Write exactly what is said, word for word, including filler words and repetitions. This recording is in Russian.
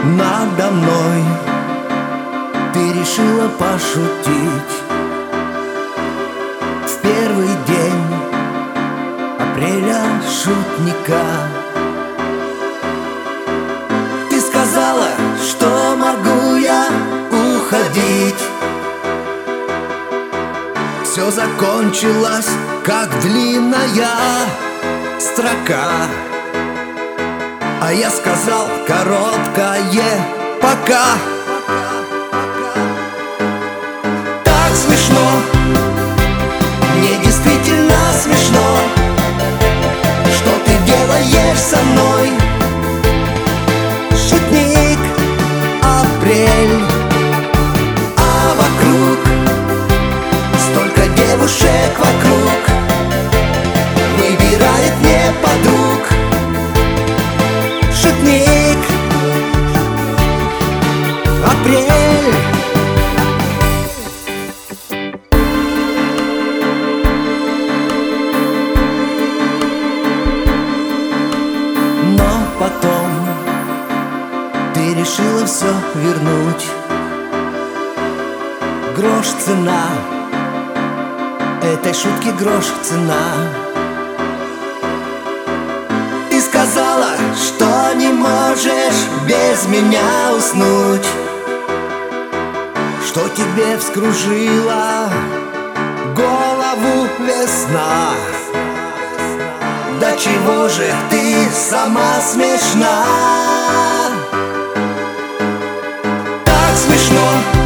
надо мной. Ты решила пошутить в первый день апреля шутника. Ты сказала, что могу я уходить. Все закончилось, как длинная строка. А я сказал короткое «пока». Так смешно, мне действительно смешно, что ты делаешь со мной. Шутник, апрель, а вокруг столько девушек вокруг, выбирает мне подруг. Шутник, апрель. Но потом ты решила все вернуть. Грош цена этой шутки, грош цена. Ты сказала, что не можешь без меня уснуть, что тебе вскружила голову весна. Да чего же ты сама смешна? Так смешно,